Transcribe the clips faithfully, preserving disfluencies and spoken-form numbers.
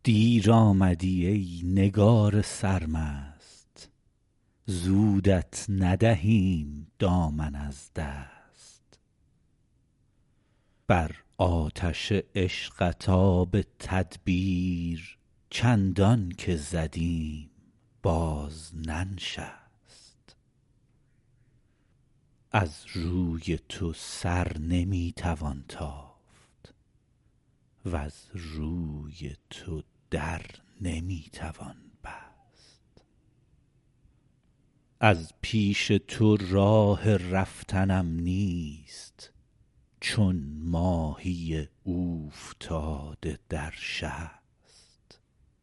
دیر آمدی ای نگار سرمست زودت ندهیم دامن از دست بر آتش عشقت آب تدبیر چندان که زدیم باز ننشست از روی تو سر نمی توان تافت وز روی تو در نمی توان بست از پیش تو راه رفتنم نیست چون ماهی اوفتاده در شست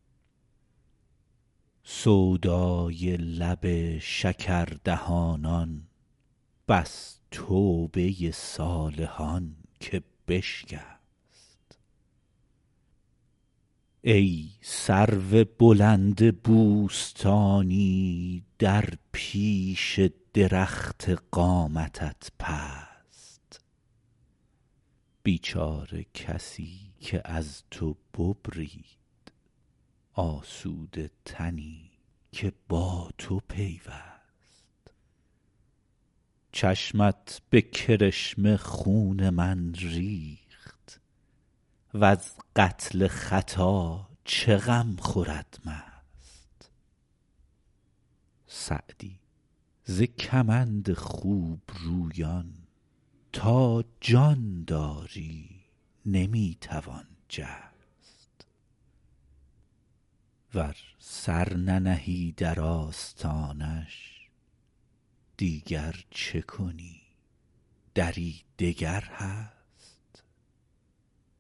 سودای لب شکردهانان بس توبه صالحان که بشکست ای سرو بلند بوستانی در پیش درخت قامتت پست بیچاره کسی که از تو ببرید آسوده تنی که با تو پیوست چشمت به کرشمه خون من ریخت وز قتل خطا چه غم خورد مست سعدی ز کمند خوبرویان تا جان داری نمی توان جست ور سر ننهی در آستانش دیگر چه کنی دری دگر هست